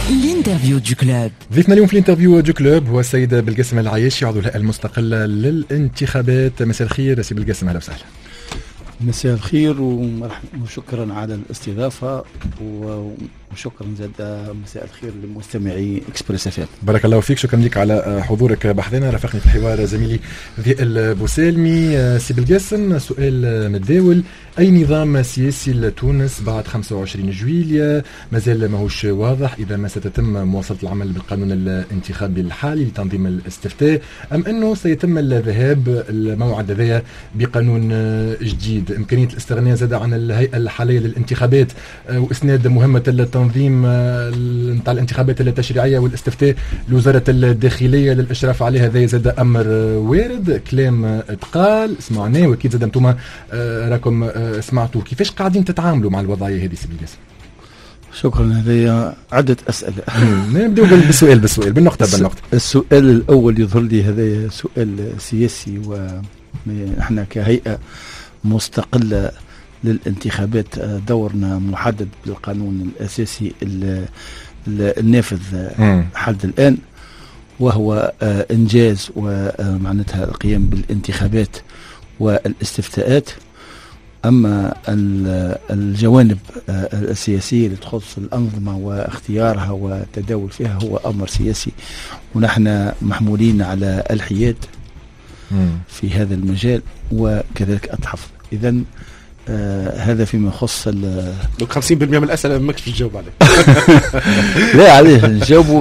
الانترفيو دو كلوب. ضيفنا اليوم في الانترفيو دو كلوب هو السيد بالقاسم العياشي، عضو الهيئة المستقلة للانتخابات. مساء الخير سي بالقاسم، اهلا وسهلا. مساء الخير وشكرا على الاستضافة وشكرا زاد مساء الخير لمستمعي اكسبريس اف ام. بارك الله فيك، شكرا لك على حضورك بحثنا. رافقني في الحوار زميلي ضياء البوسالمي. سي بالقاسم، سؤال متداول: اي نظام سياسي لتونس بعد 25 جويلية؟ مازال ماهوش واضح اذا ما ستتم مواصلة العمل بالقانون الانتخابي الحالي لتنظيم الاستفتاء ام انه سيتم الذهاب الموعد هذايا بقانون جديد. امكانية الاستغناء زاد عن الهيئة الحالية للانتخابات واسناد مهمة التنظيم نتاع الانتخابات التشريعية والاستفتاء لوزارة الداخلية للاشراف عليها، هذا زاد امر وارد، كلام اتقال سمعناه واكيد زاد انتم راكم سمعتوا. كيفاش قاعدين تتعاملوا مع الوضعية هذه سي بالقاسم؟ شكرا، هذه عدة أسئلة. نبدأ بالسؤال بالنقطة. السؤال الأول يظهر لي هذا سؤال سياسي، ونحن كهيئة مستقلة للانتخابات دورنا محدد بالقانون الأساسي النافذ حد الآن، وهو إنجاز ومعناتها القيام بالانتخابات والاستفتاءات. أما الجوانب السياسية اللي تخص الأنظمة واختيارها والتداول فيها هو أمر سياسي، ونحن محمولين على الحياد في هذا المجال وكذلك التحفظ. إذن هذا فيما يخص 50% من الأسئلة ماكش تجاوب عليه. لا عليه نجاوبه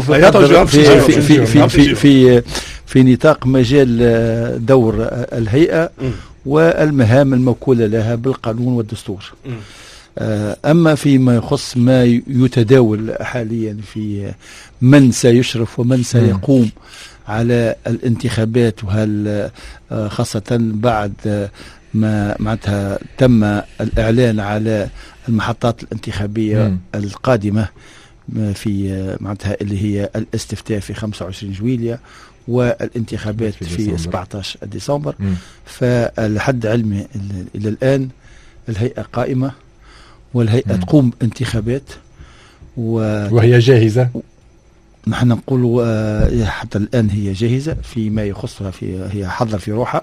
في نطاق مجال دور الهيئة والمهام الموكولة لها بالقانون والدستور. أما فيما يخص ما يتداول حاليا في من سيشرف ومن سيقوم على الانتخابات، وهل خاصة بعد ما معناتها تم الإعلان على المحطات الانتخابية القادمة في معناتها اللي هي الاستفتاء في 25 جويلية والانتخابات في 17 ديسمبر. فالحد علمي إلى الآن الهيئة قائمة، والهيئة تقوم بانتخابات وهي جاهزة. نحن نقول حتى الآن هي جاهزة فيما يخصها، هي حضر في روحها،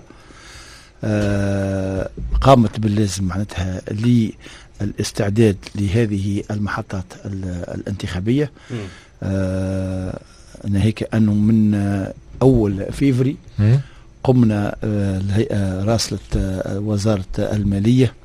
قامت باللازم معناتها للاستعداد لهذه المحطات الانتخابية. ناهيك أنه من أول فيفري قمنا الهيئة راسلت وزارة المالية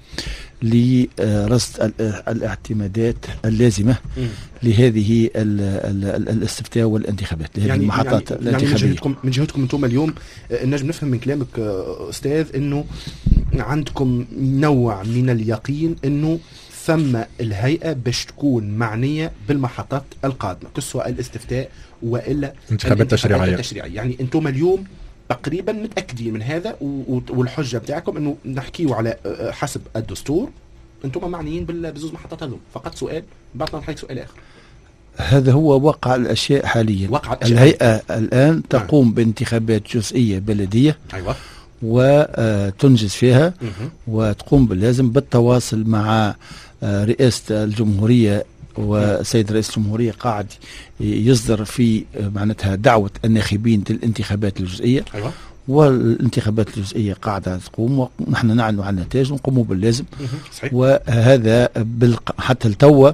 لرصد الاعتمادات اللازمة لهذه الاستفتاء والانتخابات لهذه المحطات الانتخابية. من جهتكم انتم اليوم نجم نفهم من كلامك أستاذ أنه عندكم نوع من اليقين أنه ثم الهيئة باش تكون معنية بالمحطات القادمة كسواء الاستفتاء وإلا الانتخابات التشريعية. يعني أنتم اليوم تقريبا متأكدين من هذا، والحجة بتاعكم أنه نحكيه على حسب الدستور أنتم معنيين بزوز محطات هذول. فقط سؤال بعد ما نحكي سؤال آخر. هذا هو واقع الأشياء حاليا. الهيئة الآن تقوم بانتخابات جزئية بلدية. أيوة. وتنجز فيها وتقوم باللازم بالتواصل مع رئاسة الجمهورية، وسيد رئيس الجمهورية قاعد يصدر في معناتها دعوة الناخبين للانتخابات الجزئية. أيوة. والانتخابات الجزئية قاعدة تقوم ونحن نعلن عن النتائج ونقوموا باللازم. صحيح. وهذا حتى التوى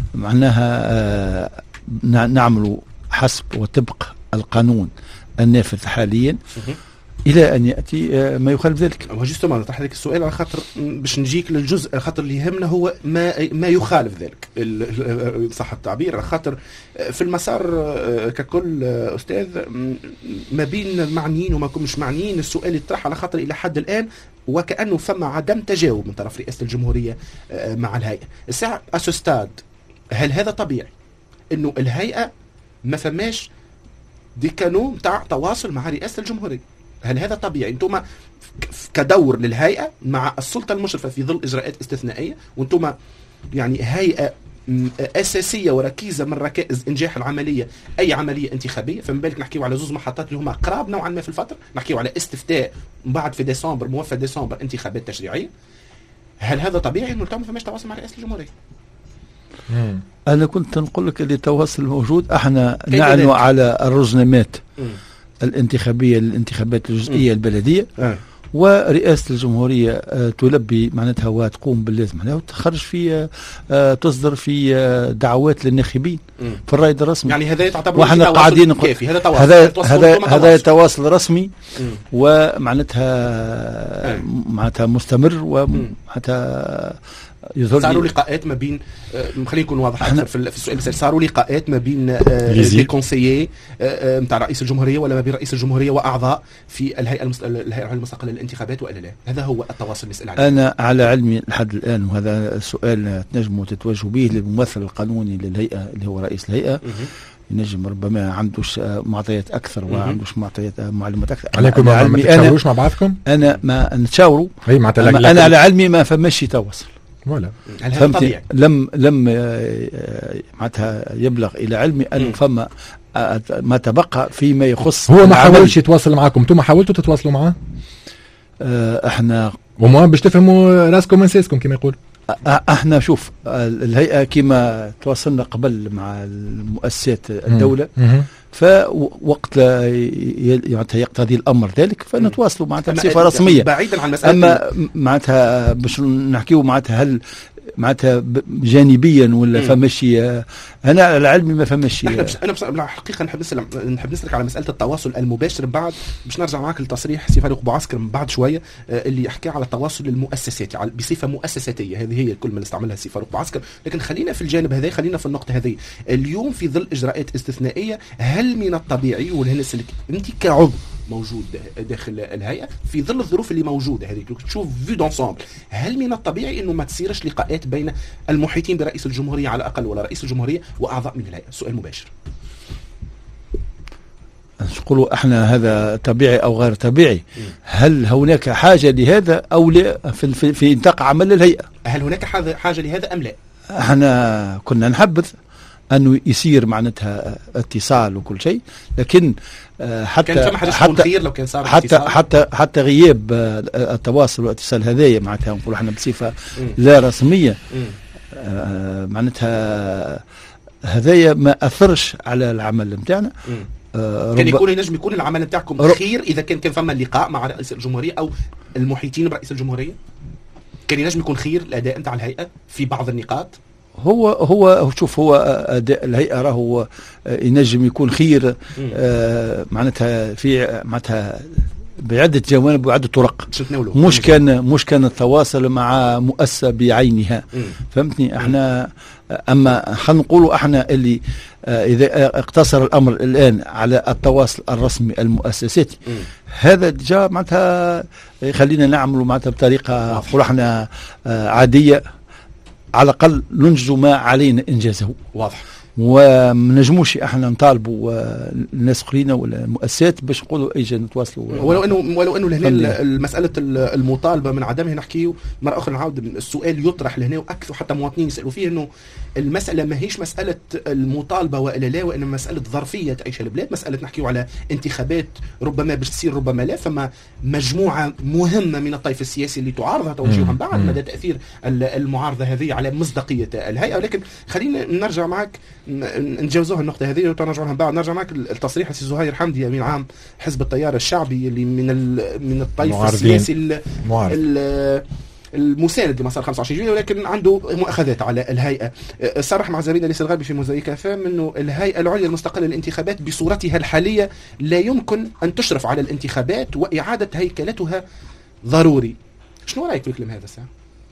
معناها نعمل حسب وطبق القانون النافذ حاليا إلى أن يأتي ما يخالف ذلك. وجست ما نطرح لك السؤال على خاطر باش نجيك للجزء خاطر اللي يهمنا هو ما يخالف ذلك صح التعبير، على خاطر في المسار ككل أستاذ ما بين المعنيين وما مش معنيين السؤال يطرح على خاطر إلى حد الآن وكأنه ثم عدم تجاوب من طرف رئاسة الجمهورية مع الهيئة. الساعة أسوستاد، هل هذا طبيعي إنه الهيئة ما فماش دي قانون تاع تواصل مع رئاسة الجمهورية؟ هل هذا طبيعي؟ انتم كدور للهيئة مع السلطة المشرفة في ظل إجراءات استثنائية، وانتم يعني هيئة أساسية وركيزة من ركائز إنجاح العملية أي عملية انتخابية. فمن بالك نحكيو على زوز محطات اللي هما قراب نوعا ما في الفترة، نحكيو على استفتاء بعد في ديسمبر موفى ديسمبر انتخابات تشريعية. هل هذا طبيعي انه التو ما فماش تواصل مع رئاسة الجمهورية؟ انا كنت نقول لك اللي التواصل موجود. احنا نعلن على الرزنامات الانتخابيه للانتخابات الجزئيه البلديه، ورئاسة الجمهورية تلبي معناتها وتقوم باللازم معناتها وتخرج في تصدر في دعوات للناخبين في الرائد الرسمي. يعني هذا تعتبر واحنا قاعدين كافي، هذا تواصل، هذا تواصل رسمي ومعناتها مستمر ومعناتها صاروا لقاءات ما بين خلينا نكون واضح اكثر في السؤال، صاروا لقاءات ما بين لي كونسيي نتاع رئيس الجمهوريه ولا ما بين رئيس الجمهوريه واعضاء في الهيئه المستقله للانتخابات والا لا؟ هذا هو التواصل اللي نسال عليه. انا على علمي لحد الان، وهذا السؤال تنجموا تتوجهوا به للممثل القانوني للهيئه اللي هو رئيس الهيئه، ينجم ربما عندوش معطيات اكثر وعندوش معطيات معلومات اكثر. عليكم ما تتشاوروش مع بعضكم؟ انا ما نتشاوروا، انا على علمي ما فماش تواصل ولا فهمتني. لم معناتها يبلغ الى علمي ان فما ما تبقى فيما يخص. هو ما حاولش يتواصل معكم، انتم حاولتوا تتواصلوا معاه؟ احنا وما باش تفهموا راسكم من ساسكم كما يقول. احنا شوف الهيئه كما تواصلنا قبل مع المؤسسات الدوله، فوقت يقتضي الامر ذلك فنتواصلوا معناتها بصفه رسميه بعيدا عن مساله. اما معناتها باش نحكيو معناتها هل معناتها جانبيا ولا فماشي، انا على علمي ما فماشي. انا الحقيقه نحب نسالك على مساله التواصل المباشر. بعد باش نرجع معك لتصريح سي فاروق بوعسكر من بعد شويه اللي يحكي على التواصل المؤسساتي بصفه مؤسساتيه، هذه هي الكلمه اللي استعملها سي فاروق بوعسكر. لكن خلينا في الجانب هذا، خلينا في النقطه هذه. اليوم في ظل اجراءات استثنائيه، هل من الطبيعي والهنس انت كعضو موجود داخل الهيئه في ظل الظروف اللي موجوده هذه، تشوف في دونسومبل، هل من الطبيعي انه ما تصيرش لقاءات بين المحيطين برئيس الجمهوريه على الاقل ولا رئيس الجمهوريه واعضاء من الهيئه؟ سؤال مباشر. نقولوا احنا هذا طبيعي او غير طبيعي؟ هل هناك حاجه لهذا او لا في نطاق عمل الهيئه؟ هل هناك حاجه لهذا ام لا؟ احنا كنا نحبذ انه يصير معناتها اتصال وكل شيء، لكن حتى غياب التواصل والاتصال هذايا معناتها نقولوا احنا بصفه لا رسميه، معناتها هذايا ما اثرش على العمل نتاعنا. كان ينجم يكون العمل نتاعكم خير اذا كان فما لقاء مع رئيس الجمهوريه او المحيطين برئيس الجمهوريه، كان ينجم يكون خير الاداء نتاع الهيئه في بعض النقاط. هو شوف، هو اداء الهيئه راهو ينجم يكون خير معناتها في معناتها بعده جوانب وعده طرق، مش كان التواصل مع مؤسسه بعينها. فهمتني؟ احنا اما خلينا نقولوا احنا اللي اذا اقتصر الامر الان على التواصل الرسمي المؤسساتي، هذا جا معناتها خلينا نعملوا معناتها بطريقه نقولوا احنا عاديه، على الأقل ننجزوا ما علينا إنجازه. واضح. ومنجموش احنا نطالبوا الناس اخرين ولا المؤسسات باش نقولوا اجا نتواصلوا، ولو انه لهنا المساله المطالبه من عدمها نحكيو مره اخرى. نعاود السؤال يطرح لهنا واكثر حتى مواطنين يسالوا فيه، انه المساله ما هيش مساله المطالبه والا لا، وانما مساله ظرفيه تعيشها البلاد. مساله نحكيو على انتخابات ربما باش تصير ربما لا، فما مجموعه مهمه من الطيف السياسي اللي تعارضها توجيههم بعد مدى تاثير المعارضه هذه على مصداقيه الهيئه. ولكن خلينا نرجع معك نتجاوزوها النقطة هذه ونرجع لها بعد. نرجع معك التصريح السي زهير حمدي أمين عام حزب التيار الشعبي اللي من الطيف السياسي المساند لمسار 25 جويلية، ولكن عنده مؤاخذات على الهيئة. صرح مع زميلنا ليس الغربي في موزايك فام انه الهيئة العليا المستقلة للانتخابات بصورتها الحالية لا يمكن ان تشرف على الانتخابات واعادة هيكلتها ضروري. شنو رايك في الكلام هذا ساعة؟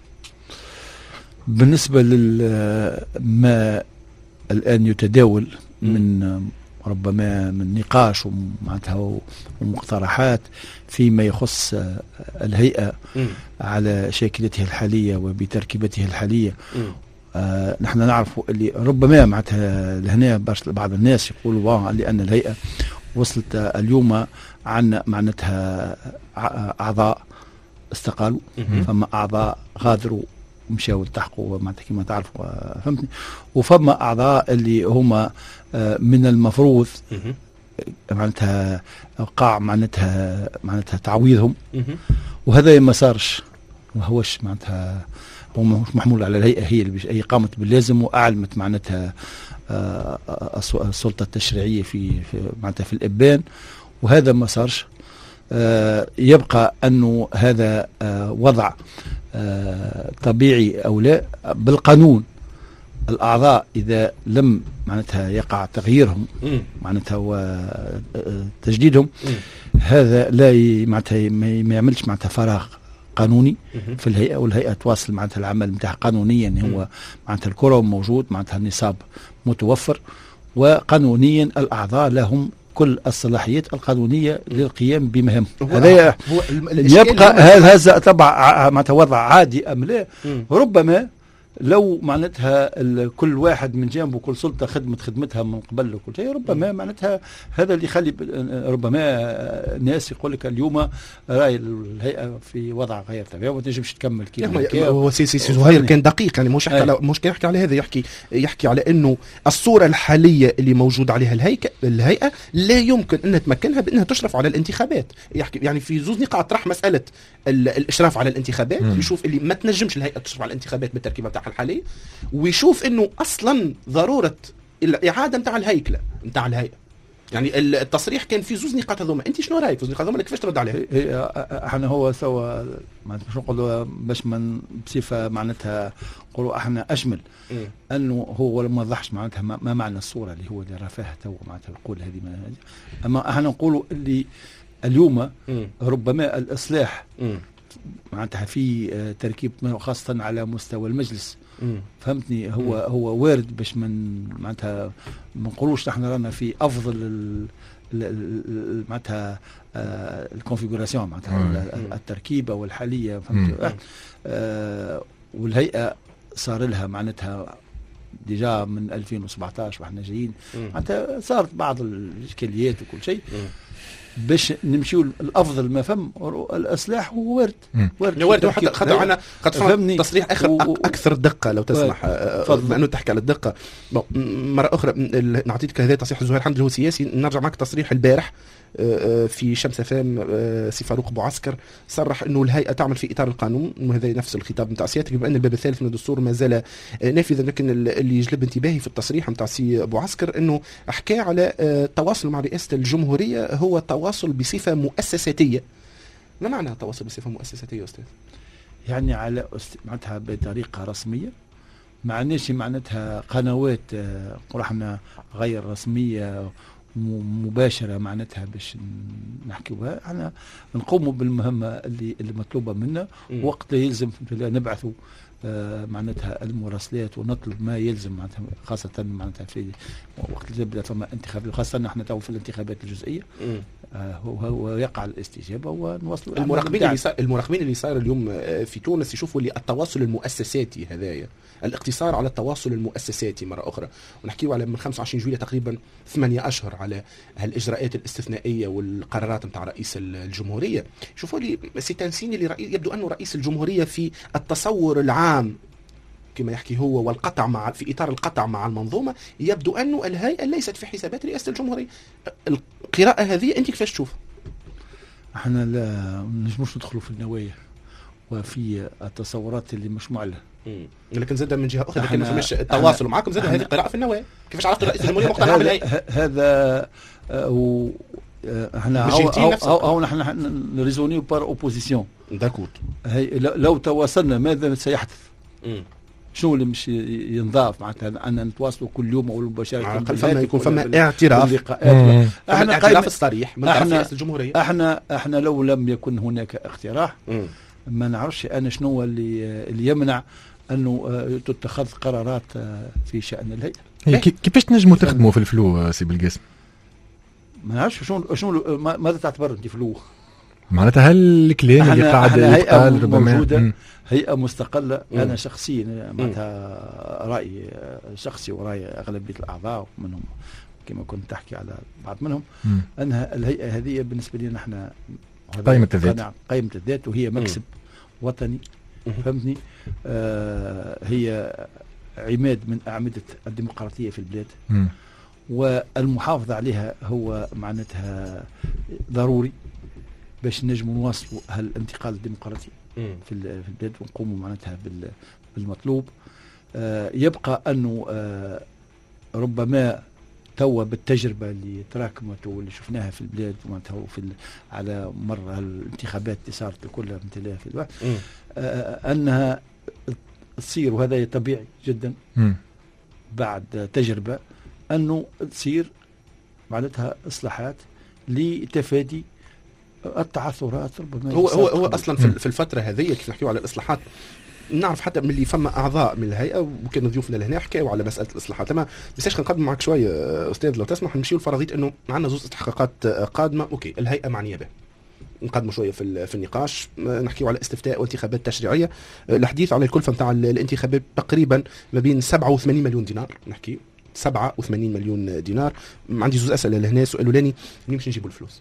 بالنسبة لما الآن يتداول من ربما من نقاش ومعناتها ومقترحات فيما يخص الهيئة على شاكلتها الحالية وبتركيبتها الحالية، نحن نعرف اللي ربما معناتها لهنا بعض الناس يقولوا لأن الهيئة وصلت اليوم عن معناتها أعضاء استقالوا، فما أعضاء غادروا مشاو التحقوا معناتها كما تعرفوا، فهمتني، وفما اعضاء اللي هما من المفروض معناتها قاع معناتها تعويضهم، وهذا ما صارش، ما هوش معناتها ومش محمول على الهيئة، هي اللي قامت باللازم وأعلمت معناتها السلطة التشريعية في معناتها في الإبان، وهذا ما صارش. يبقى أنه هذا وضع طبيعي أو لا. بالقانون الأعضاء إذا لم معناتها يقع تغييرهم معناتها وتجديدهم، هذا لا معناتها ما يعملش معناتها فراغ قانوني في الهيئة، والهيئة تواصل معناتها العمل نتاعها قانونيا. هو معناتها الكرة موجود، معناتها النصاب متوفر، وقانونيا الأعضاء لهم كل الصلاحيات القانونية للقيام بمهام. هذا يبقى هذا طبعا معناتها وضع عادي أم لا؟ ربما لو معناتها كل واحد من جانبه كل سلطة خدمتها من قبل وكل شيء، ربما معناتها هذا اللي يخلي ربما الناس يقول لك اليوم راي الهيئة في وضع غير طبيعي وما تنجمش تكمل كيما هو سي زهير كان دقيق، يعني مش يحكي على هذا، يحكي على انه الصورة الحالية اللي موجود عليها الهيئة لا يمكن ان تمكنها بانها تشرف على الانتخابات. يحكي يعني في زوز نقاط طرح مسألة الاشراف على الانتخابات، يشوف اللي ما تنجمش الهيئة تشرف على الانتخابات بالتركيبة بتاعها الحالية، ويشوف انه اصلا ضرورة الاعادة نتاع الهيكلة نتاع الهيئة. يعني التصريح كان في زوز نقاط هذوما، انت شنو رايك في زوز نقاط هذوما؟ كيفاش ترد عليها؟ احنا هو سوا معناتها شنو نقولوا باش من بصفه معناتها نقولوا احنا اشمل انه هو ما وضحش معناتها ما معنى الصوره اللي هو اللي رفاها تو معناتها يقول هذه اما احنا نقولوا اللي اليوم ربما الاصلاح معناتها في تركيب خاصة على مستوى المجلس. فهمتني؟ هو وارد باش من معناتها ما نقولوش نحن رانا في افضل معناتها الكونفيغوراسيون معناتها التركيبة والحالية. فهمت؟ والهيئة صار لها معناتها ديجا من 2017 واحنا جايين معناتها صارت بعض الاشكاليات وكل شيء. باش نمشيو الافضل ما فهم الاصلاح هو وارد خاطر انا فهمني تصريح اكثر دقه لو تسمح لانه تحكي على الدقه. مره اخرى نعطيك هذا تصريح زهير حمد هو سياسي. نرجع معك تصريح البارح في شمس فام سي فاروق بوعسكر صرح انه الهيئه تعمل في اطار القانون، وهذا نفس الخطاب نتاع سيادتك بما ان الباب الثالث من الدستور ما زال نافذا. لكن اللي يجلب انتباهي في التصريح نتاع سي بوعسكر انه حكى على التواصل مع رئاسه الجمهوريه هو تواصل بصفه مؤسساتيه. ما معنى التواصل بصفه مؤسساتيه استاذ؟ يعني على معناتها بطريقه رسميه، معناش معناتها قنوات نقول احنا غير رسميه مباشرة معناتها باش نحكي بها. احنا نقوموا بالمهمة اللي مطلوبة منا، وقت يلزم نبعثوا معناتها المراسلات ونطلب ما يلزم معناتها خاصة معناتها في وقت تبدا فما انتخابات، خاصة نحن تو في الانتخابات الجزئية هو يقع الاستجابة ونوصلوا. المراقبين اللي صار اليوم في تونس يشوفوا اللي التواصل المؤسساتي هذايا، الاقتصار على التواصل المؤسساتي مرة أخرى، ونحكيه على من 25 جويلية تقريبا 8 أشهر على هالإجراءات الاستثنائية والقرارات متاع رئيس الجمهورية. شوفوا لي سيتانسيني اللي يبدو أنه رئيس الجمهورية في التصور العام كما يحكي هو والقطع في إطار القطع مع المنظومة، يبدو أنه الهيئة ليست في حسابات رئاسة الجمهورية. القراءة هذه أنت كيفاش تشوف؟ احنا لا نجموش ندخلوا في النوايا وفي التصورات اللي مش معلنة. لكن زاد من جهه اخرى لكن فماش التواصل معكم زاد هذه قراءه في النوايا. كيفاش عرفت رئيس الجمهوريه مقتنع بالهيئه؟ هذا احنا او نحن ريزونيو بار اوبوزيسيون داكوت. لو تواصلنا ماذا سيحدث؟ شنو اللي مش ينضاف معناتها ان نتواصلوا كل يوم او مباشره على الاقل فما يكون فما اعتراف. احنا اعتراف الصريح من طرف رئيس الجمهوريه. احنا لو لم يكن هناك اقتراح ما نعرفش انا شنو اللي يمنع انه تتخذ قرارات في شأن الهيئة. كيفاش تنجموا تخدموا في الفلو سي بالقاسم؟ ما نعرفش شنو ماذا تعتبر انت فلو؟ معناتها هل الكلام اللي قاعد يتقال موجودة هيئة مستقلة. انا شخصيا معناتها رأي شخصي ورأي اغلبية الاعضاء منهم كما كنت تحكي على بعض منهم انها الهيئة هذه بالنسبة لنا نحن قائمة الذات، قائمة الذات، وهي مكسب وطني. فهمتني؟ هي عماد من أعمدة الديمقراطية في البلاد، والمحافظة عليها هو معناتها ضروري باش نجموا نواصلوا هالانتقال الديمقراطي في البلاد ونقوموا معناتها المطلوب. يبقى أنه ربما توا بالتجربة اللي تراكمت واللي شفناها في البلاد على مر الانتخابات اللي صارت كلها مثلها في الوقت أنها تصير، وهذا طبيعي جدا بعد تجربة، أنه تصير معناتها إصلاحات لتفادي التعثرات. ربما هو أصلا في الفترة هذه كيف نحكيو على الإصلاحات، نعرف حتى من اللي فما اعضاء من الهيئه وكانوا ضيوفنا لهنا حكاوا على مساله الاصلاحات. لما بس نقدم معك شويه استاذ لو تسمح، نمشيو لفرضيه انه عندنا زوج استحقاقات قادمه، اوكي الهيئه معنيه به، نقدموا شويه في النقاش، نحكيو على استفتاء وانتخابات تشريعيه. الحديث على الكلفه نتاع الانتخابات تقريبا ما بين 87 مليون دينار، نحكي 87 مليون دينار. عندي زوج اسئله لهنا. سؤال الاولاني، منين باش نجيبوا الفلوس؟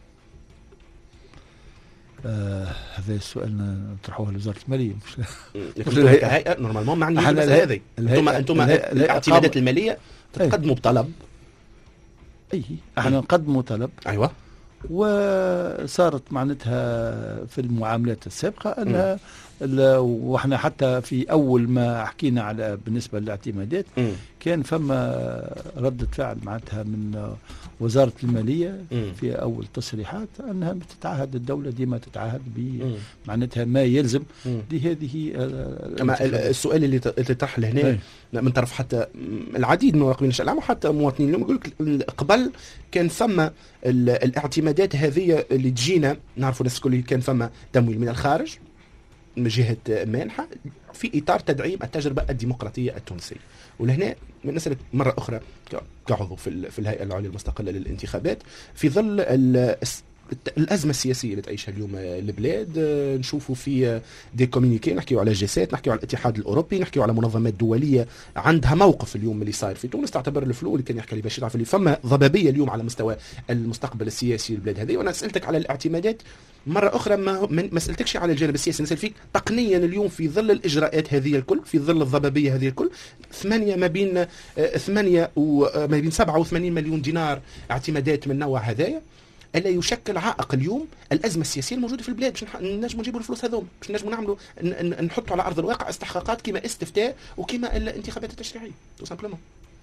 هذا السؤال نطرحوه لوزاره الماليه مش الهيئه نورمالمون معني المساله هذه. انتم الاعتمادات الماليه تقدموا بطلب. احنا نقدموا طلب. ايوه. وصارت معناتها في المعاملات السابقه انها واحنا حتى في اول ما حكينا على بالنسبه للاعتمادات كان فما ردة فعل معناتها من وزارة المالية في أول تصريحات أنها بتتعهد الدولة ديما تتعهد معناتها ما يلزم لهذه. أما السؤال اللي طرح لهنا من طرف حتى العديد من مراقبين الشأن العام وحتى مواطنين اليوم يقول لك قبل كان ثم الاعتمادات هذه اللي تجينا، نعرفوا الناس الكل كان ثم تمويل من الخارج من جهة مانحة في إطار تدعيم التجربة الديمقراطية التونسية. ولهنا نسألك مرة أخرى كعضو في الهيئة العليا المستقلة للانتخابات، في ظل الأزمة السياسية اللي تعيشها اليوم البلاد، نشوفوا في دي كومينيكي، نحكيو على جيسات، نحكيو على الاتحاد الأوروبي، نحكيو على منظمات دولية عندها موقف اليوم اللي صاير في تونس، تعتبر الفلو اللي كان يحكي لي بشير عفلي فما ضبابية اليوم على مستوى المستقبل السياسي للبلاد هذه. وأنا سألتك على الاعتمادات مرة أخرى، ما سألتكش على الجانب السياسي، نسأل فيك تقنيا اليوم في ظل الإجراءات هذه الكل، في ظل الضبابية هذه الكل، ما بين 87 مليون دينار اعتمادات من نوع هذايا، ألا يشكل عائق اليوم الأزمة السياسية الموجودة في البلاد؟ باش نجموا نجيبوا الفلوس هذوم، باش نجموا نعملوا نحطوا على أرض الواقع استحقاقات كما استفتاء وكما الانتخابات التشريعية تو سامبلومون.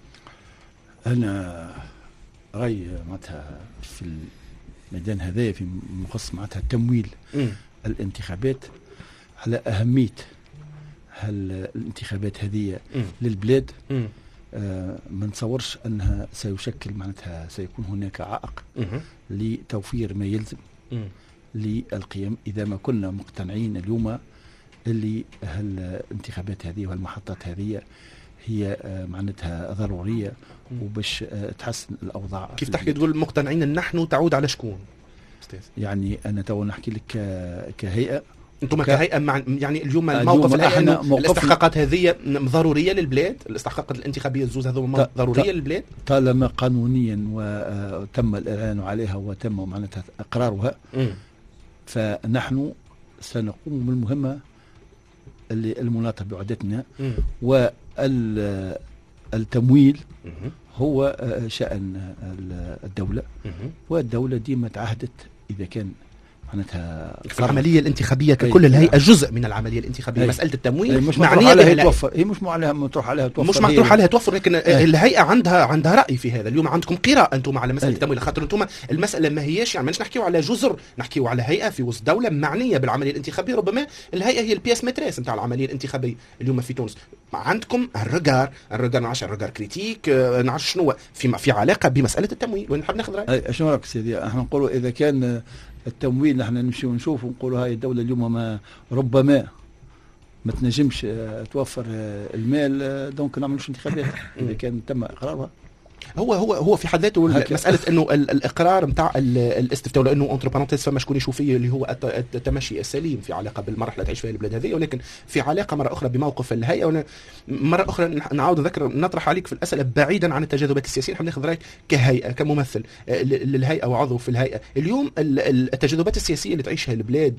أنا رأي معناتها في الميدان هذايا في مخصص معناتها تمويل الانتخابات على أهمية الانتخابات هذه للبلاد. ما نتصورش أنها سيشكل معناتها سيكون هناك عائق لتوفير ما يلزم للقيام، إذا ما كنا مقتنعين اليوم اللي الانتخابات هذه والمحطات هذه هي معناتها ضرورية وباش تحسن الأوضاع. كيف تحكي تقول مقتنعين؟ نحن تعود على شكون أستاذ؟ يعني أنا تو نحكي لك كهيئة، انتم كهيئة يعني اليوم الموقف الاستحقاقات هذه ضرورية للبلاد، الاستحقاقات الانتخابية الزوز هذو ضرورية للبلاد طالما قانونيا وتم الإعلان عليها وتم معناتها إقرارها، فنحن سنقوم بالمهمة المناطة بعدتنا، والتمويل هو شأن الدولة، والدولة ديما تعهدت إذا كان معناتها في العملية الانتخابية ككل الهيئة جزء من العملية الانتخابية. مسألة التمويل مش معنيها عليها توفر، هي مش مطروح عليها توفر، مش مطروح عليها توفر، لكن الهيئة عندها رأي في هذا. اليوم عندكم قراءة انتم على مسألة التمويل، خاطر انتم المسألة ما هياش يعني مش نحكيو على جزر، نحكيو على هيئة في وسط دولة معنية بالعملية الانتخابية. ربما الهيئة هي البياس ماتريس نتاع العملية الانتخابية اليوم في تونس. عندكم الرجار نعرفش الرجار كريتيك، نعرف شنو في علاقة بمسألة التمويل، ونحب ناخذ رأي. شنو رأيك سيدي؟ احنا نقولوا إذا كان التمويل نحن نمشي ونشوف ونقولوا هاي الدولة اليوم ما ربما ما تنجمش توفر المال، دونك نعملوش انتخابات إذا كان تم إقرارها. هو في حد ذاته مسألة انه الاقرار نتاع الاستفتاء، لانه انتر بارونتيز فما شكون يشوف فيه اللي هو التمشي السليم في علاقه بالمرحله اللي تعيش فيها البلاد هذه، ولكن في علاقه مره اخرى بموقف الهيئه. مره اخرى نعاود نذكر نطرح عليك في الاسئله بعيدا عن التجاذبات السياسيه، نحب ناخذ رايك كهيئه كممثل للهيئه وعضو في الهيئه. اليوم التجاذبات السياسيه اللي تعيشها البلاد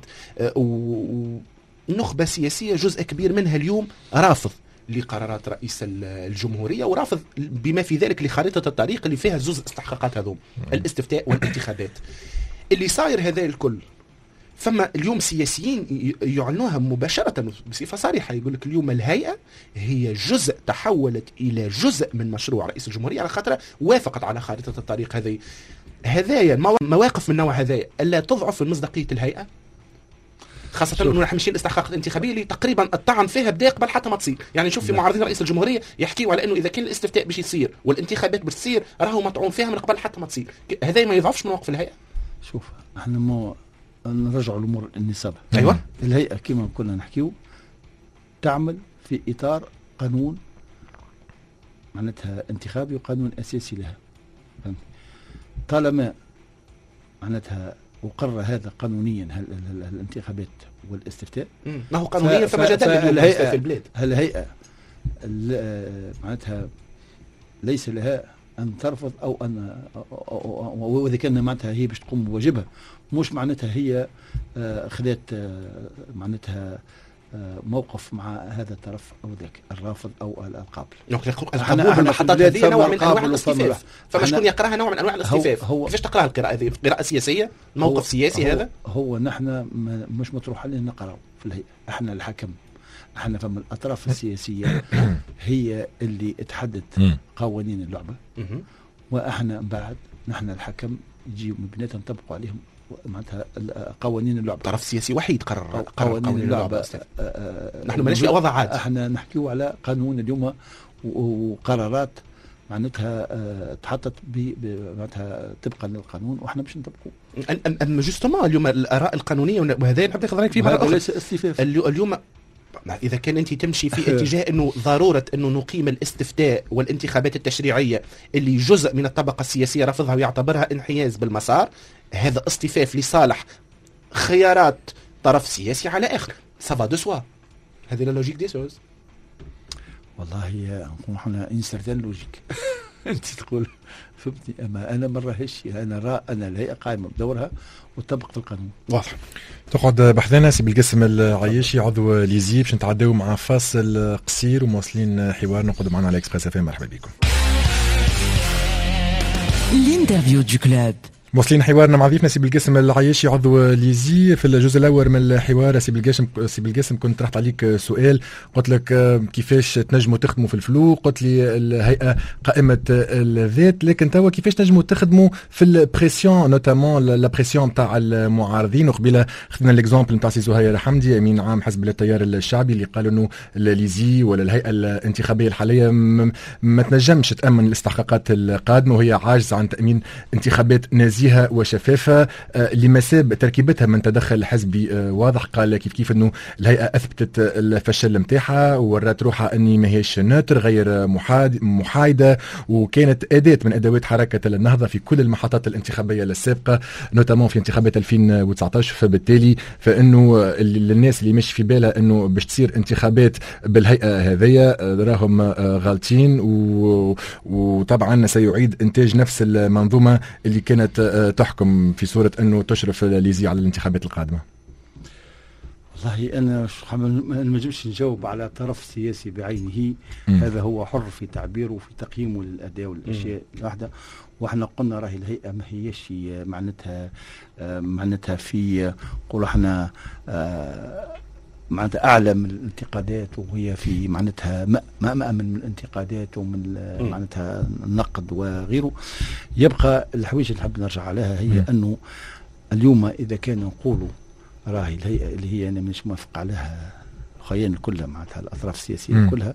ونخبه سياسيه جزء كبير منها اليوم رافض لقرارات رئيس الجمهورية، ورافض بما في ذلك لخارطة الطريق اللي فيها زوز استحقاقات هذوم الاستفتاء والانتخابات. اللي صاير هذا الكل فما اليوم سياسيين يعلنوها مباشرة بصفة صريحة، يقول لك اليوم الهيئة هي جزء تحولت إلى جزء من مشروع رئيس الجمهورية على خاطر وافقت على خارطة الطريق هذه. هذايا مواقف من نوع هذايا ألا تضعف من مصداقية الهيئة، خاصة انه نحن ماشيين الاستحقاقات الانتخابية اللي تقريبا الطعن فيها بدا قبل حتى ما تصير. يعني نشوف في معارضين رئيس الجمهورية يحكيوا على انه اذا كان الاستفتاء باش يصير والانتخابات باش تصير راهو مطعون فيها من قبل حتى ما تصير. هذا ما يضعفش من موقف الهيئة. شوف احنا ما نرجعوا الامور النصاب. ايوه الهيئة كما كنا نحكيو تعمل في اطار قانون معناتها انتخابي وقانون اساسي لها. طالما معناتها وقرر هذا قانونيا الانتخابات والاستفتاء، ما هو قانونيا فما جدال في البلاد. الهيئة معناتها ليس لها أن ترفض أو أن وإذا كان معناتها هي باش تقوم بواجبها، مش معناتها هي خذت معناتها موقف مع هذا الطرف او ذاك الرافض او القابل. القبول بالمحطات هذه نوع من انواع الاستفاف، فما شكون يقراها نوع من انواع الاستفاف. كيفاش تقراها القراءه هذه؟ قراءه سياسيه، موقف سياسي هذا؟ هو نحن مش مطروح علينا نقراو في الهيئه، احنا الحكم، احنا فما الاطراف السياسيه هي اللي تحدد قوانين اللعبه، واحنا بعد نحن الحكم يجيو من بيناتهم نطبقوا عليهم معناتها قوانين اللعبه. طرف سياسي وحيد قرر قوانين اللعبه. نحن ماناش في وضع عادي، احنا نحكيو على قانون اليوم وقرارات معناتها تحطت معناتها طبقا للقانون واحنا باش نطبقوا. اما جوستومون اليوم الاراء القانونيه وهذا نحب ناخذ رايك فيه مره اخرى. ليس استفاف اليوم إذا كان أنت تمشي في اتجاه أنه ضرورة أنه نقيم الاستفتاء والانتخابات التشريعية اللي جزء من الطبقة السياسية رفضها ويعتبرها انحياز بالمسار، هذا اصطفاف لصالح خيارات طرف سياسي على آخر. سافا دو سوا، هذه لا لوجيك دي سوز. والله نحن انسرتان لوجيك أنت تقول فهمتني، أما أنا مرة هالشيء أنا الهيئة قائمة بدورها وتطبق في القانون. واضح. تقعد بحثنا سي بالقسم العياشي عضو ليزي باش نتعداو مع فاصل قصير ومواصلين حوار نقعدوا معنا على اكسبريس اف ام. مرحبا بكم. الانترفيو دو كلوب. موصلين حوارنا مع ضيفنا سي بالقاسم العياشي عضو ليزي. في الجزء الاول من الحوار سي بالقاسم كنت طرحت عليك سؤال، قلت لك كيفاش تنجموا تخدموا في الفلو، قلت لي الهيئه قائمه الذات، لكن توا كيفاش تنجموا تخدموا في البريسيون نوتامون لا بريسيون تاع المعارضين. وقبيله خدنا الاكزامبل نتاع سي زهير حمدي امين عام حزب التيار الشعبي اللي قالوا انه ليزي ولا الهيئه الانتخابيه الحاليه ما تنجمش تامن الاستحقاقات القادمه وهي عاجزه عن تامين انتخابات نزيهة وشفافة لمساب تركيبتها من تدخل حزبي واضح. قال كيف انه الهيئة اثبتت الفشل متاعها وورات روحها اني ماهيش ناتر غير محايدة، وكانت اداة من ادوات حركة النهضة في كل المحطات الانتخابية السابقة نوتامون في انتخابات 2019. فبالتالي فانه الناس اللي مش في بالها انه باش تصير انتخابات بالهيئة هذية راهم غالطين، وطبعا سيعيد انتاج نفس المنظومة اللي كانت تحكم في صورة أنه تشرف ليزي على الانتخابات القادمة. والله أنا ما نجمش نجاوب على طرف سياسي بعينه، هذا هو حر في تعبيره وفي تقييمه للأداء والأشياء الواحدة. وإحنا قلنا راهي الهيئة ما هيش معناتها في قول إحنا معناتها أعلى من الانتقادات، وهي في معناتها ما من الانتقادات ومن معناتها النقد وغيره. يبقى الحويج اللي نحب نرجع عليها هي أنه اليوم إذا كان نقولوا راهي الهيئة اللي هي أنا مش موافق عليها خيان كلها معناتها الأطراف السياسية كلها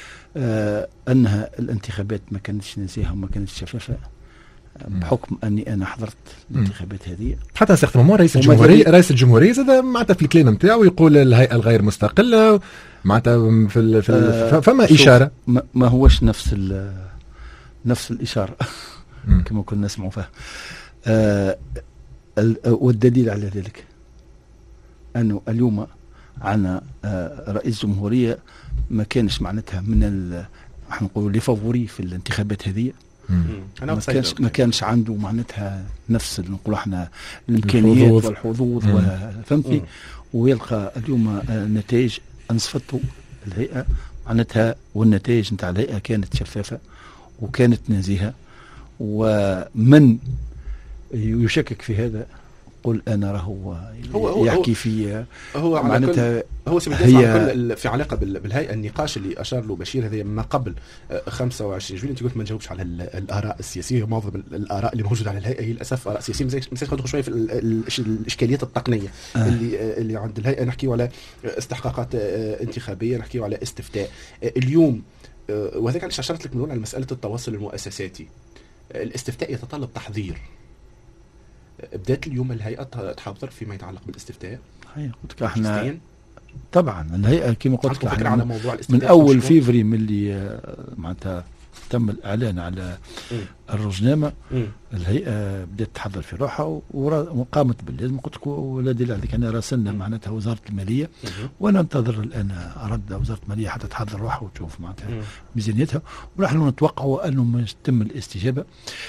أنها الانتخابات ما كانتش نزيهة وما كانتش شفافة بحكم اني انا حضرت الانتخابات هذه. حتى استخدموا رئيس الجمهوريه زاد معناتها في الكلام نتاعو يقول الهيئه الغير مستقله معناتها فما اشاره ما هوش نفس الاشاره كما كنا نسمعوا فيها. والدليل على ذلك انه اليوم عنا رئيس جمهوريه ما كانش معناتها من نقولوا لي فافوري في الانتخابات هذه، ما كانش عنده معناتها نفس نقولوا احنا الامكانيات والحظوظ فهمتني، ويلقى اليوم نتائج انصفته الهيئه معناتها، والنتائج نتاع الهيئه كانت شفافه وكانت نزيهه. ومن يشكك في هذا نقول انا راهو هو يحكي في هو معناتها هو هي في علاقه بالهيئه. النقاش اللي اشار له بشير هذا ما قبل 25 جويلية. انت قلت ما نجاوبش على الاراء السياسيه. معظم الاراء اللي موجوده على الهيئه هي للاسف اراء سياسيه. مساك ندخل شويه في الاشكاليات التقنيه اللي عند الهيئه. نحكيو على استحقاقات انتخابيه، نحكيو على استفتاء اليوم. وهذا علاش اشرت لك من على مساله التواصل المؤسساتي. الاستفتاء يتطلب تحضير. بدات اليوم الهيئه تحضر فيما يتعلق بالاستفتاء. قلت لك احنا طبعا الهيئه كما قلت لك على موضوع الاستفتاء من اول فيفري من اللي معناتها تم الاعلان على الرزنامه. الهيئه بدات تحضر في روحها وقامت باللازم. قلت لك ولا دليل عليك انا راسلنا معناتها وزاره الماليه وانا انتظر الان رد وزاره الماليه حتى تحضر روحها وتشوف معناتها ميزانيتها. ونحن نتوقع انه تم الاستجابه.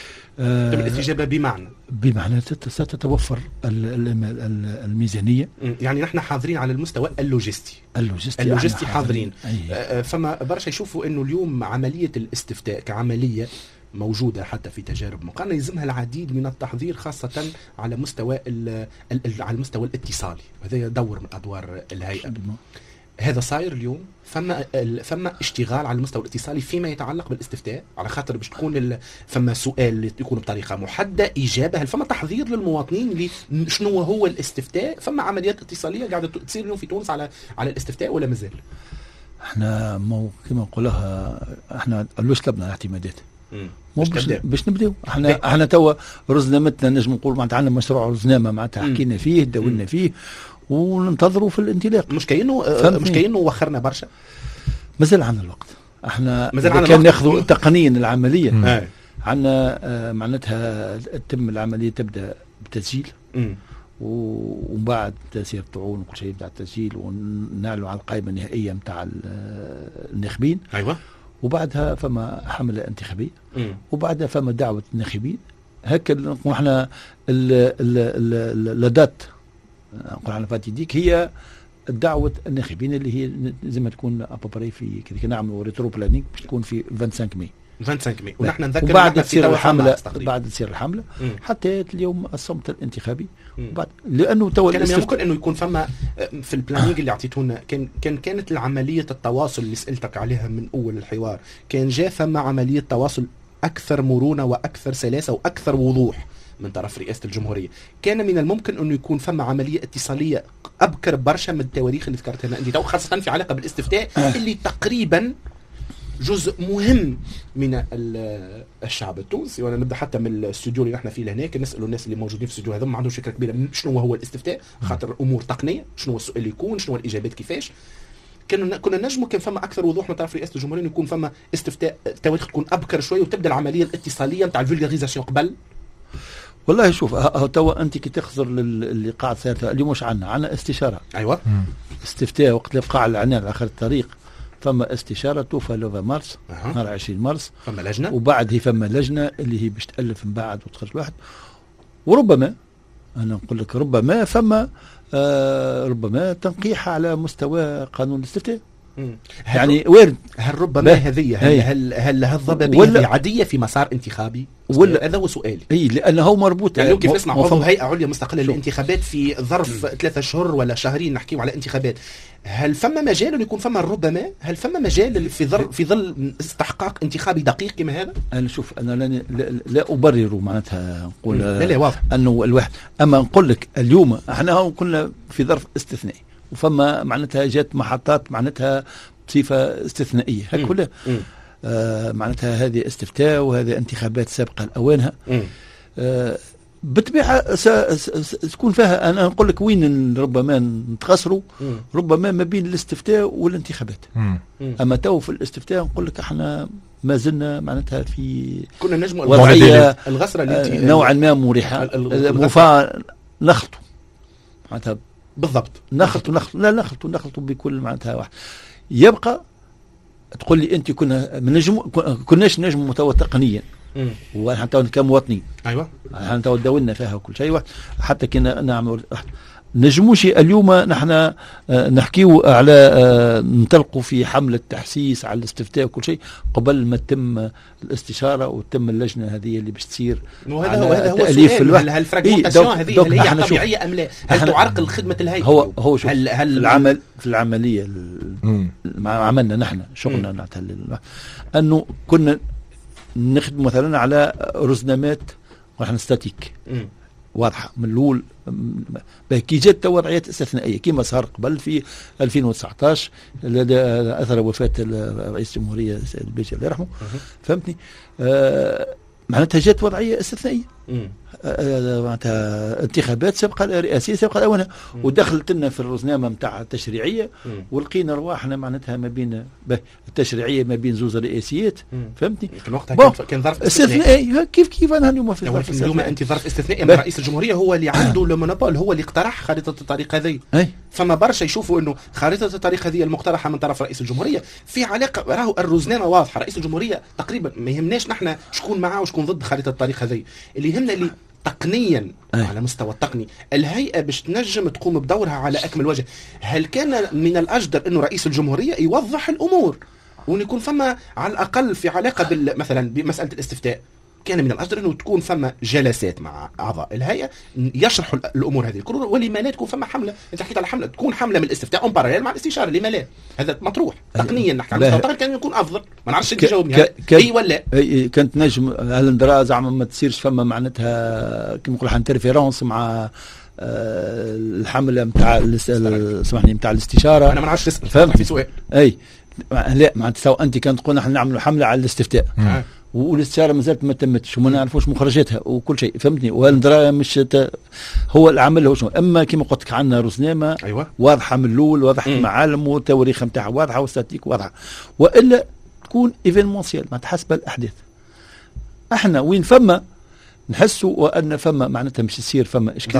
بمعنى ستتوفر الميزانية. يعني نحن حاضرين على المستوى اللوجستي حاضرين. فما برشا يشوفوا انه اليوم عملية الاستفتاء كعملية موجودة حتى في تجارب مقارنة يلزمها العديد من التحضير، خاصة على مستوى على المستوى الاتصالي. هذا دور من ادوار الهيئة. هذا صاير اليوم. فما اشتغال على المستوى الاتصالي فيما يتعلق بالاستفتاء، على خاطر باش تكون فما سؤال يكون بطريقه محدده، اجابه. هل فما تحضير للمواطنين اللي شنو هو الاستفتاء؟ فما عمليات اتصاليه قاعده تصير اليوم في تونس على الاستفتاء ولا مازال؟ احنا كما نقولها احنا لوش طلبنا الاعتمادات باش نبداو. احنا توا رزنامتنا نجم نقول معناتها عندنا مشروع رزنامه معناتها حكينا فيه دولنا فيه وننتظروا في الانطلاق. مش كأنه وخرنا برشا. مازال عندنا الوقت. احنا كان ناخذوا تقنيا العمليه عندنا معناتها تم العمليه تبدا بالتسجيل ومن بعد تسير الطعون وكل شيء يبدا التسجيل ونعلنوا على القائمه النهائيه نتاع الناخبين. ايوه. وبعدها فما حمله انتخابيه وبعدها فما دعوه الناخبين. هكا نقول احنا لدات نقول على فاتيديك هي دعوة الناخبين اللي هي زي ما تكون ابوبري في كذا نعملوا ريترو بلانينغ باش تكون في 25 ماي. ونحن نذكر وبعد تصير الحملة حتى اليوم الصمت الانتخابي. وبعد لانه تو كان ممكن انه يكون فما في البلانينغ اللي اعطيتونا كانت العملية التواصل اللي سألتك عليها من اول الحوار، كان جاء فما عملية تواصل اكثر مرونة واكثر سلاسة واكثر وضوح من طرف رئاسة الجمهورية. كان من الممكن أنه يكون فما عملية اتصالية أبكر برشا من التواريخ اللي ذكرتها أنت، خاصة في علاقة بالاستفتاء اللي تقريبا جزء مهم من الشعب التونسي. وانا نبدا حتى من الاستوديو اللي نحن فيه لهناك نسالوا الناس اللي موجودين في الاستوديو هذا ما عندهمش فكره كبيره شنو هو الاستفتاء، خاطر امور تقنيه، شنو هو السؤال اللي يكون، شنو هو الاجابات كيفاش. كنا نجموا كان فما اكثر وضوح من طرف رئاسه الجمهوريه، يكون فما استفتاء التواريخ تكون ابكر شويه وتبدا العمليه الاتصاليه نتاع الفولغاريزاسيون قبل. والله شوف توا انت كي تخزر اللي قاعد صار اليوم واش عندنا استشاره. ايوه. استفتاء وقت اللي وقع الاعلان على اخر الطريق فما استشاره توفى لوفا مارس نهار 20 مارس فما لجنه، وبعد هي فما لجنه اللي هي باش تالف من بعد وتخرج واحد. وربما انا نقول لك ربما فما ربما تنقيح على مستوى قانون الاستفتاء. يعني وارد. هل ربما هذه هل الضبابيه عاديه في مسار انتخابي؟ ولا هذا هو سؤالي. اي لانه مربوط يعني يمكن نسمع عضو هيئه عليا مستقله للانتخابات في ظرف 3 أشهر ولا شهرين نحكيو على انتخابات. هل فما مجال أن يكون فما ربما هل فما مجال في ظل استحقاق انتخابي دقيق كما هذا؟ انا شوف انا لا ابرر معناتها نقول لا واضح انه الواحد، اما نقول لك اليوم احنا كنا في ظرف استثنائي وفما معناتها جات محطات معناتها بصفه استثنائيه هكا كلها. معناتها هذه استفتاء وهذه انتخابات سابقه لاوانها. بالطبيعه تكون فيها انا نقول لك وين ربما نتخسروا ربما ما بين الاستفتاء والانتخابات. اما تو في الاستفتاء نقول لك احنا ما زلنا معناتها في كنا نجم وضعيه الغسره اللي نوعا ما مريحه نخلطوا معناتها بالضبط نخلطوا بكل معناتها واحد. يبقى تقول لي انت كناش نجم متوا تقنيا وحتى كمواطنين. ايوه حتى داولنا فيها وكل شيء حتى كنا نعمل نجموش اليوم نحن نحكيو على ننطلقوا في حملة تحسيس على الاستفتاء وكل شيء قبل ما تتم الاستشارة وتتم اللجنة هذه اللي باش تصير. وهذا هو السؤال، هل الفراغمنتاسيون هذه هي طبيعية أم لا؟ هل تعرقل خدمة الهيئة؟ هو شوف هل في العملية عملنا نحن شغلنا أنه كنا نخدم مثلا على رزنامات ونحن ستاتيك واضحة من الأول. كي جات وضعيات استثنائية كما صار قبل في 2019 أثر وفاة رئيس الجمهورية البيجي الله يرحمه، فهمتني؟ معناتها جات وضعية استثنائية، معناتها انتخابات سبق رئاسية سبق الأوانها، ودخلت لنا في الرزنامة متاع التشريعية ولقينا رواحنا معناتها ما بين التشريعية ما بين زوز رئاسيات، فهمتني؟ وقتها كان ظرف استثنائي. كيف أنا اليوم في ظرف استثنائي؟ اليوم أنت ظرف استثنائي، أما رئيس الجمهورية هو اللي عنده المونوبول، هو اللي اقترح خارطة الطريق هذه. فما برشا يشوفوا أنه خارطة الطريق هذه المقترحة من طرف رئيس الجمهورية في علاقة، راهو الرزنامة واضحة. رئيس الجمهورية تقريبا ما يهمناش نحن شكون معاه وشكون ضد خارطة الطريق هذه، اللي يهمنا اللي تقنيا على مستوى التقني الهيئة باش تنجم تقوم بدورها على أكمل وجه. هل كان من الأجدر أنه رئيس الجمهورية يوضح الأمور وأن يكون فما على الأقل في علاقة مثلا بمسألة الاستفتاء، كان من الأجدر أنه تكون فما جلسات مع أعضاء الهيئة يشرحوا الأمور هذه الكل، ولما لا تكون فما حملة. أنت حكيت على حملة، تكون حملة من الاستفتاء أون باراليل مع الاستشارة، لما لا؟ هذا مطروح تقنيا نحن على المستوى كان يكون أفضل. ما نعرفش أنت تجاوبني أي ولا كانت نجم هالندرا زعما ما تصيرش فما معناتها كما نقولوا انترفيرونس مع الحملة نتاع سامحني نتاع الاستشارة. أنا ما نعرفش في سؤال أي لا معناتها أنت كانت تقول نحن نعملوا حملة على الاستفتاء والاستشاره ما زالت ما تمتش وما نعرفوش مخرجاتها وكل شيء، فهمتني؟ والدرايه مش هو العمل هو شنو. اما كما قلت لك عندنا رزنامه واضحه من الاول، واضح المعالم والتواريخ نتاعها واضحه واستاتيك واضحه، والا تكون ايفينمونسيال ما تحسب الاحداث. احنا وين فما نحسوا وان فما معناتها مش يصير فما اشكال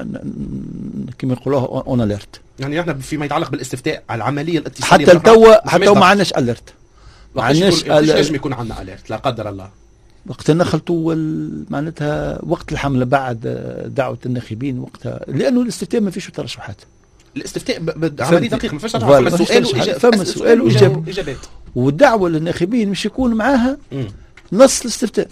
كما يقولوها اون اليرت. يعني احنا فيما يتعلق بالاستفتاء على العمليه الاتصاليه حتى توا ما عندناش اليرت. ليش لازم يكون عندنا اليرت لا قدر الله؟ وقت نخلطوا معناتها وقت الحمله بعد دعوه الناخبين وقتها، لانه الاستفتاء ما فيش ترشحات. الاستفتاء عمليه دقيقه ما فيش فما سؤال واجابات، والدعوه للناخبين مش يكون معاها نص الاستفتاء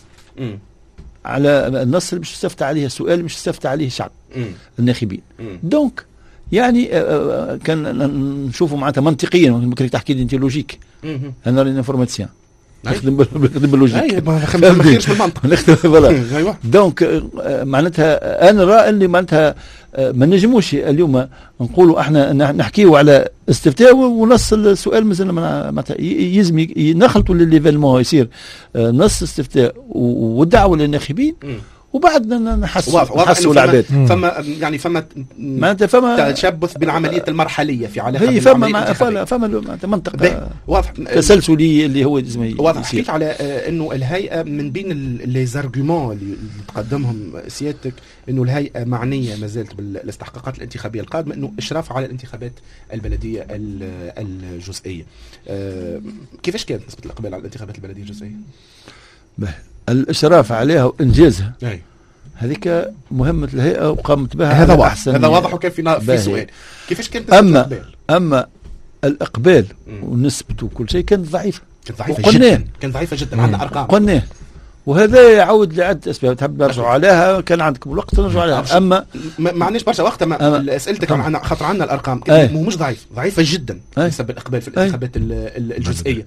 على النص اللي مش يستفتى عليه السؤال مش يستفتى عليه الشعب الناخبين. دونك يعني كان نشوفوا معناتها منطقيا، ممكن تحكي لي انت لوجيك، انا راني انفورماتيسيان نخدم باللوجيك، ما خيرش بالمنطق نخدم فوالا. دونك معناتها انا رأي اللي معناتها ما نجموش اليوم نقولوا احنا نحكيوا على استفتاء ونص السؤال مازال معناتها يلزم نخلطوا لليفينمون يصير نص استفتاء والدعوه للناخبين وبعد نحسوا العباد. فما تشبث بالعمليه المرحليه في علاقه هي فما منطقه واضح تسلسلي اللي هو لازم واضح. حكيت على انه الهيئه من بين لي زارغومون اللي تقدمهم سيادتك انه الهيئه معنيه ما زالت بالاستحقاقات الانتخابيه القادمه، انه اشراف على الانتخابات البلديه الجزئيه. كيفاش كانت نسبه الاقبال على الانتخابات البلديه الجزئيه؟ الاشراف عليها وانجازها هذيك مهمه الهيئه وقامت بها. هذا واضح، هذا واضح. وكان في سؤال كيفاش كانت اما الاقبال ونسبته وكل شيء كانت ضعيفه، كانت ضعيفه جدا. عندنا ارقام قلناه، وهذا يعود لعده اسباب. تحب نرجعوا عليها، كان عندكم الوقت نرجعوا عليها. اما ما عندناش برشا وقت. اسئلتك عن خاطر عندنا الارقام مش ضعيفه جدا بسبب الاقبال في الانتخابات الجزئيه.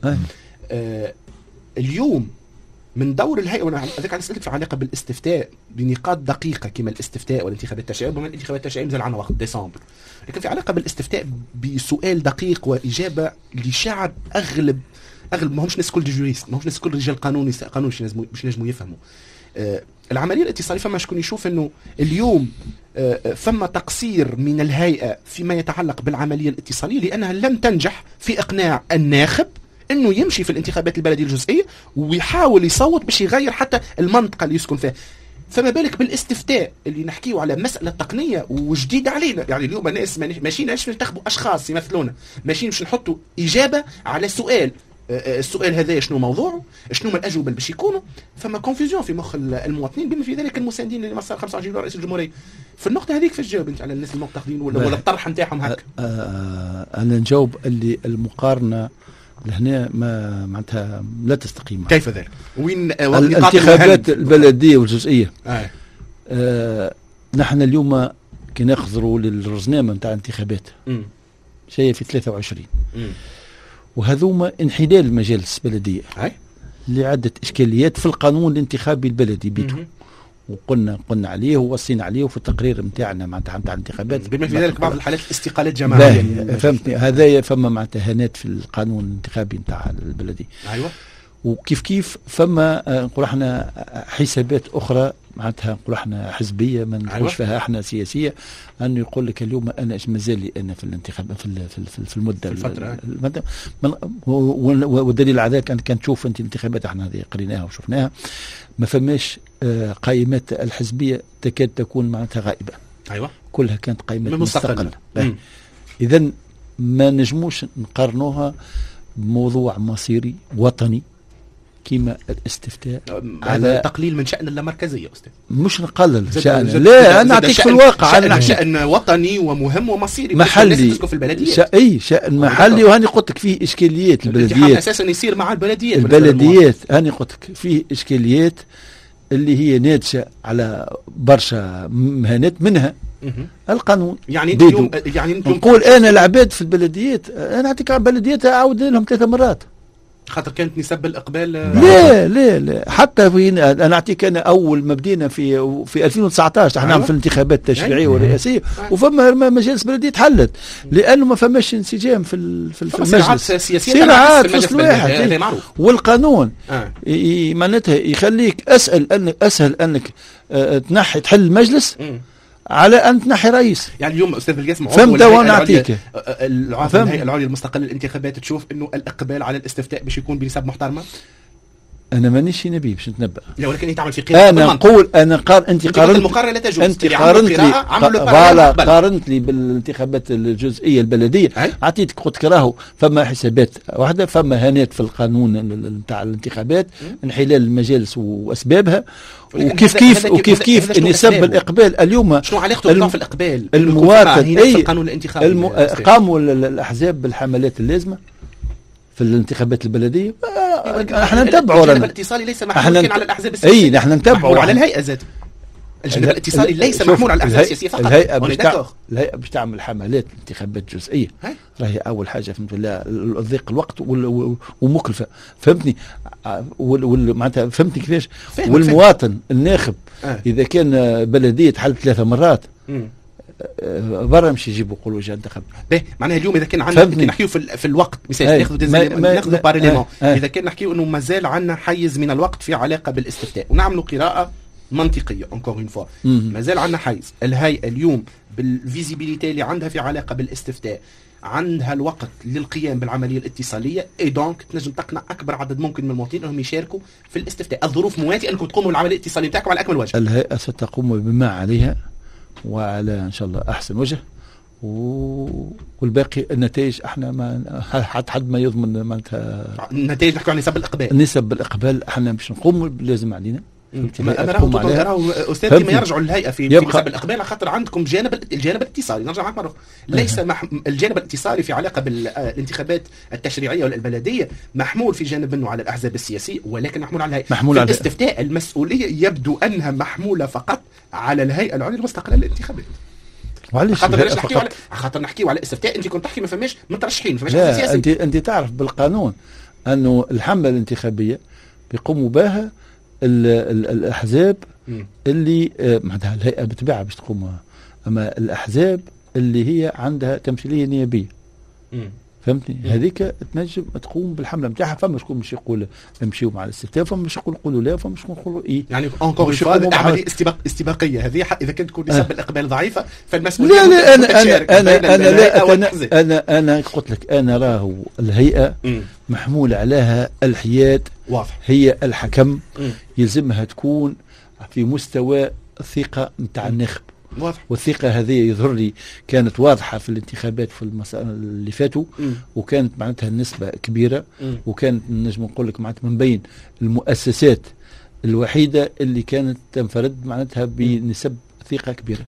اليوم من دور الهيئه، وانا هذيك عن اسئلتك في علاقه بالاستفتاء بنقاط دقيقه كما الاستفتاء والانتخابات التشريعيه، ربما الانتخابات التشريعيه مازال عندنا وقت ديسمبر، لكن في علاقه بالاستفتاء بسؤال دقيق واجابه لشعب اغلب ما همش ناس كل جوريست، ما همش ناس كل رجال قانون مش نجموا يفهموا العمليه الاتصاليه. فما شكون يشوف انه اليوم فما تقصير من الهيئه فيما يتعلق بالعمليه الاتصاليه، لانها لم تنجح في اقناع الناخب انه يمشي في الانتخابات البلديه الجزئيه ويحاول يصوت باش يغير حتى المنطقه اللي يسكن فيها. فما بالك بالاستفتاء اللي نحكيه على مساله تقنيه وجديده علينا. يعني اليوم الناس ماشيين ننتخبوا اشخاص يمثلونا، ماشيين باش نحطوا اجابه على سؤال السؤال هذا شنو موضوعه، شنو من الاجوبه اللي باش يكونوا، فما كونفيزيون في مخ المواطنين بما في ذلك المساندين اللي مسار 25 رئيس الجمهوريه. في النقطه هذيك فاش تجاوب انت على الناس المعتقدين ولا الطرح نتاعهم هكا؟ انا نجاوب اللي المقارنه لهنا ما معناتها لا تستقيم. كيف ذلك؟ وين الانتخابات البلديه والجزئيه؟ نحن اليوم كي نخضروا للرزنامه نتاع الانتخابات شيء في 23 وهذوما انحلال المجالس البلديه لعده اشكاليات في القانون الانتخابي البلدي بيتو، وقلنا عليه ووصينا عليه وفي التقرير نتاعنا معناتها نتاع الانتخابات بما في ذلك بعض الحالات استقالات جماعيه. فهمتني؟ هذايا فما معناتها هانات في القانون الانتخابي نتاع البلدي. ايوه. وكيف فما نقول احنا حسابات اخرى معناتها نقول احنا حزبيه ما نقولش فيها احنا سياسيه، انه يقول لك اليوم انا ايش مازال انا في الانتخاب في المده الفتره والدليل على ذلك كان تشوف انت الانتخابات احنا هذه قريناها وشفناها ما فماش قائمات الحزبيه تكاد تكون معناتها غائبه. ايوه. كلها كانت قائمات مستقله. اذا ما نجموش نقارنوها بموضوع مصيري وطني كيما الاستفتاء على تقليل من شأن اللامركزية أستاذ. مش نقلل شأن، لا أنا أعطيك في الواقع أنا شأن وطني ومهم ومصيري محلي في البلديات. شأن محلي وهاني قلت لك فيه إشكاليات البلديات أساسا يصير مع البلديات هاني قلت لك فيه إشكاليات اللي هي ناتجة على برشا مهانات منها القانون. يعني نقول أنا العباد في البلديات أنا أعطيك على البلديات أعود لهم 3 مرات خاطر كانت نسب الإقبال. لا حتى وين انا اعطيك انا اول ما بدينا في 2019 احنا في الانتخابات التشريعيه والرئاسيه وفما مجالس بلديه تحلت لانه ما فماش انسجام في المجلس. صراعات فصل واحد والقانون معناتها يخليك اسهل انك تنحي تحل المجلس على ان تنحي رئيس. يعني اليوم استاذ بالقاسم فهمت وانا اعطيك الهيئه العليا المستقله للانتخابات تشوف انه الاقبال على الاستفتاء باش يكون بنسب محترمه؟ انا مانيش نبي باش نتنبأ. لا ولكن تعمل في قراءه انا نقول انت قارنت المقارنه لا تجوز. انت قارنت لي بالانتخابات الجزئيه البلديه اعطيتك قلت راهو فما حسابات واحده فما هانات في القانون نتاع الانتخابات انحلال المجالس واسبابها وكيف نسب الاقبال اليوم شنو علاقته بضعف الاقبال المواطن في القانون الانتخابي قاموا الاحزاب بالحملات اللازمه في الانتخابات البلديه احنا نتبعوا الجانب الاتصالي ليس محمول على الاحزاب السياسيه. اي نحن نتبعوا على الهيئه ذات الجانب الاتصالي ليس محمول على الاحزاب السياسيه فقط. الهيئه باش تعمل حملات انتخابات جزئيه راهي اول حاجه فهمت لا ضيق الوقت ومكلفه فهمتني معناتها فهمتني كيفاش والمواطن الناخب اذا كان بلديه تحل 3 مرات برا مش يجيبوا يقولوا جا انتخب باهي. معناها اليوم اذا كان عندنا نحكيو في الوقت مثلا ناخذوا بارليمون اذا كان نحكيو انه مازال عندنا حيز من الوقت في علاقه بالاستفتاء ونعملوا قراءه منطقيه اونكور اون فوا مازال عندنا حيز. الهيئه اليوم بالفيزيبيليتي اللي عندها في علاقه بالاستفتاء عندها الوقت للقيام بالعمليه الاتصاليه اي دونك تنجم تقنع اكبر عدد ممكن من المواطنين انهم يشاركوا في الاستفتاء. الظروف مواتيه انكم تقوموا بالعمليه الاتصاليه بتاعكم على اكمل وجه. الهيئه ستقوم بما عليها وعلى ان شاء الله احسن وجه والباقي النتائج احنا ما حد ما يضمن معناتها النتائج. نحكي عن نسب الاقبال احنا باش نقوم لازم علينا. انا راهو استاذ ما يرجعوا للهيئه في نسب الاقبال خاطر عندكم الجانب الاتصالي. نرجع معك مره ليس الجانب الاتصالي في علاقه بالانتخابات التشريعيه والبلديه محمول في جانب منه على الاحزاب السياسيه ولكن محمول على الهيئه. محمول في الاستفتاء المسؤوليه يبدو انها محموله فقط على الهيئه العليا المستقله للانتخابات. خاطر نحكيو على الاستفتاء انت كنت تحكي ما فماش مترشحين ما فماش سياسي. انت تعرف بالقانون انه الحمله الانتخابيه بيقوموا بها الاحزاب اللي معناتها الهيئه بتبعها باش تقوم اما الاحزاب اللي هي عندها تمثيليه نيابيه فهمتني هذيك تنجم تقوم بالحمله نتاعها. فما شكون مش يقول امشيوا مع الاستفتاء فما مش يقولوا لا فما شكون يقولوا ايه يعني اونكور عمليه استباقيه هذه اذا كانت تكون نسب الاقبال ضعيفه فالمسؤوليه لا انا قلت لك انا راهو الهيئه محمول عليها الحياد واضح هي الحكم يلزمها تكون في مستوى الثقه نتاع الناخب واضح. والثقة هذه يظهر لي كانت واضحة في الانتخابات في المسائل اللي فاتوا، وكانت معناتها النسبة كبيرة، وكانت نجم نقول لك معناتها من بين المؤسسات الوحيدة اللي كانت تنفرد معناتها بنسب ثقة كبيرة.